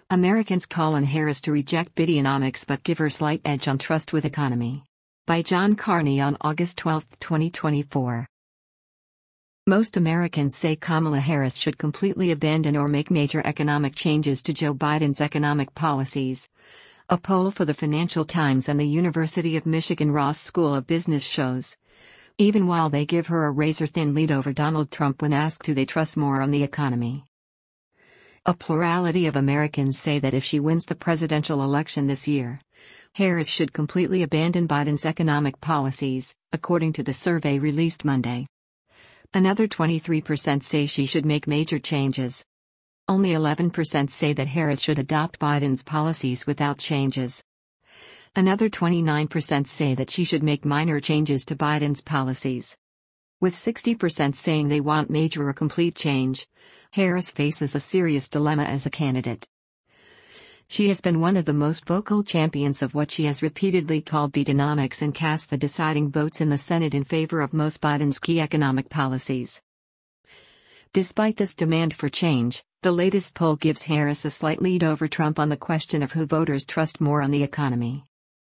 Americans call on Harris to reject Bidenomics but give her slight edge on trust with economy. By John Carney on August 12, 2024. Most Americans say Kamala Harris should completely abandon or make major economic changes to Joe Biden's economic policies. A poll for the Financial Times and the University of Michigan Ross School of Business shows. Even while they give her a razor-thin lead over Donald Trump when asked do they trust more on the economy. A plurality of Americans say that if she wins the presidential election this year, Harris should completely abandon Biden's economic policies, according to the survey released Monday. Another 23% say she should make major changes. Only 11% say that Harris should adopt Biden's policies without changes. Another 29% say that she should make minor changes to Biden's policies. With 60% saying they want major or complete change, Harris faces a serious dilemma as a candidate. She has been one of the most vocal champions of what she has repeatedly called Bidenomics and cast the deciding votes in the Senate in favor of most Biden's key economic policies. Despite this demand for change, the latest poll gives Harris a slight lead over Trump on the question of who voters trust more on the economy.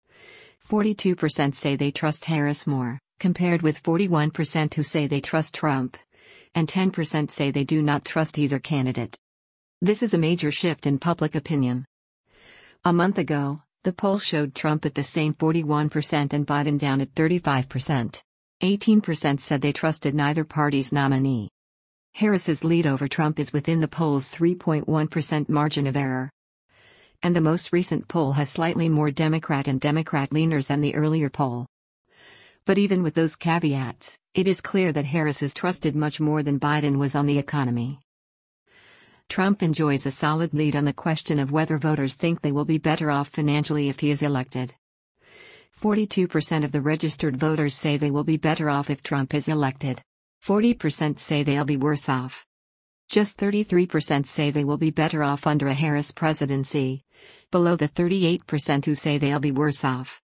42% say they trust Harris more, compared with 41% who say they trust Trump, and 10% say they do not trust either candidate. This is a major shift in public opinion. A month ago, the poll showed Trump at the same 41% and Biden down at 35%. 18% said they trusted neither party's nominee. Harris's lead over Trump is within the poll's 3.1% margin of error. And the most recent poll has slightly more Democrat and Democrat leaners than the earlier poll. But even with those caveats, it is clear that Harris is trusted much more than Biden was on the economy. Trump enjoys a solid lead on the question of whether voters think they will be better off financially if he is elected. 42% of the registered voters say they will be better off if Trump is elected. 40% say they'll be worse off. Just 33% say they will be better off under a Harris presidency, below the 38% who say they'll be worse off.